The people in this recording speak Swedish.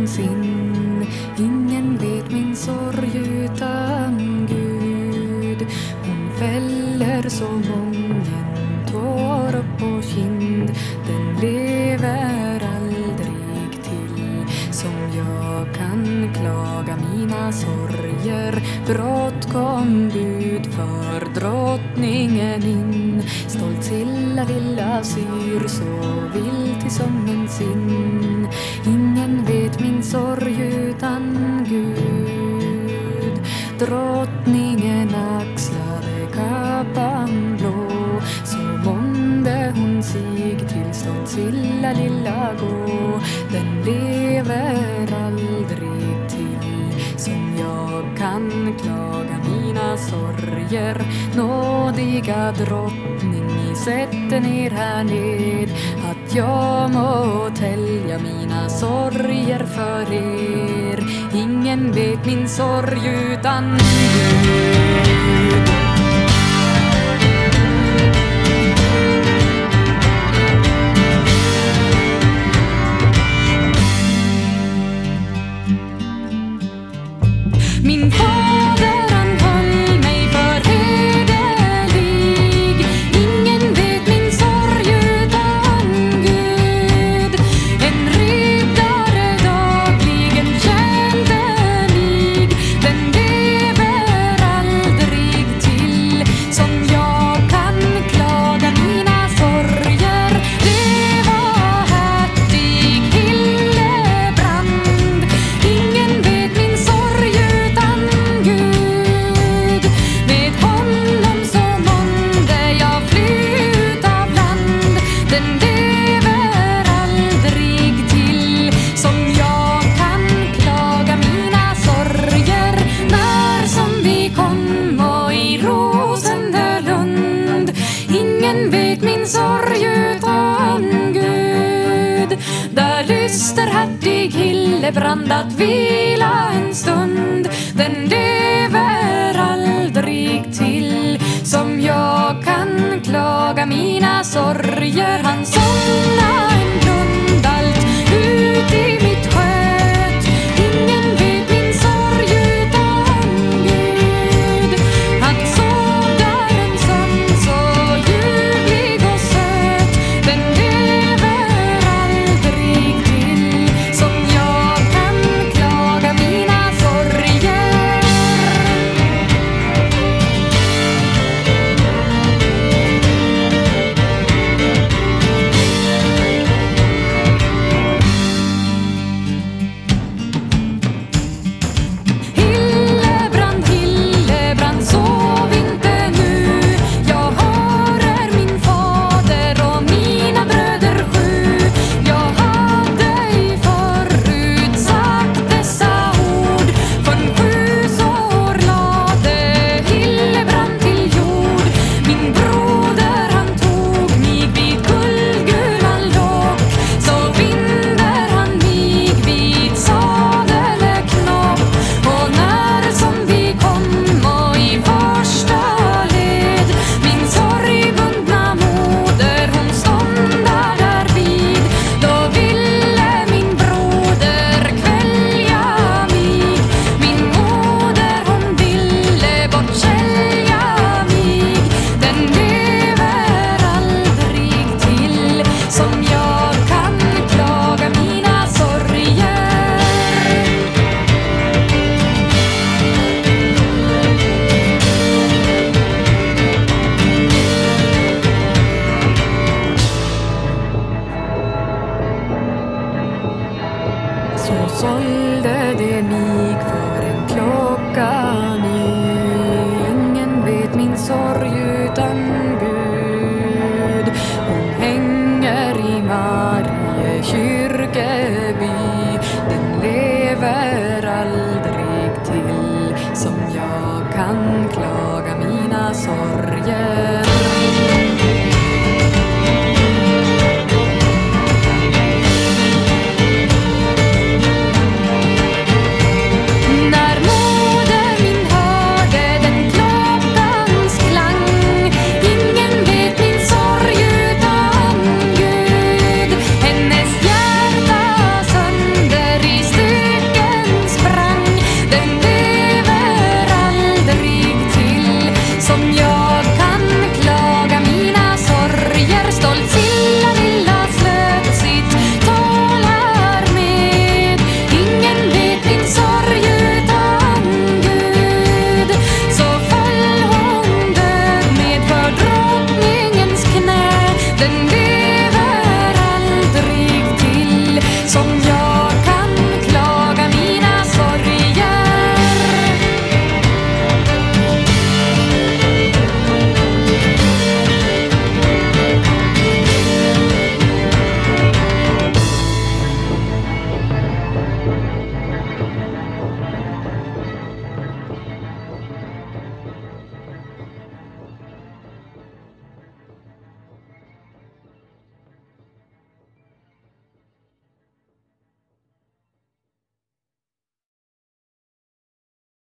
sin. Ingen vet min sorg utan Gud. Hon fäller så mången tår upp på kind. Den lever aldrig till. Som jag kan klaga mina sorger. Brått kom bud för drottningen in. Stolt lilla syr så vilt som en sin. Ingen vet min sorg utan Gud. Drottningen axlade kappan blå. Så månde hon sig till stolt lilla gå. Den lever aldrig till. Som jag kan klaga mina sorger. Nådiga drottning, sätt ner här ned. Att jag må tälja mina sorger för er. Ingen vet min sorg utan Gud. Min fader han höll mig för hederlig. Ingen vet min sorg utan Gud. En riddare dagligen tjänstelig. Den lever aldrig till. Som jag kan klaga mina sorger. Det var hertig Hillebrand. Ingen vet min sorg utan Gud. Med honom så månde jag fly ut av land. Den lever aldrig till. Som jag kan klaga mina sorger. När som vi kom och i Rosenlund. Ingen vet min sorg utan Gud. Där lyster hertig Hillebrand att vila en stund. Den lever aldrig till. Som jag kan klaga mina sorger. Han somna en blundalt ut i mitt sköt. Ingen vet min sorg utan Gud. Han sov där en sömn så ljuvlig och söt. Den lever aldrig till. Som jag kan klaga mina sorger. Hillebrand, Hillebrand, sov inte nu. Jag hörer min fader och mina bröder 7. Jag hade i förut sagt dessa ord. För 7 år lade Hillebrand till jord. Min broder han tog mig vid guldgulan lock. Så binder han mig vid sadelknopp. Och när som vi kom och i första led. Min sorgbundna moder hon ståndar där vid. Då ville min broder kvälja mig. Min moder hon ville bortsälja mig. Den lever aldrig till. Som jag kan klaga mina sorger. Så sålde det mig för en klocka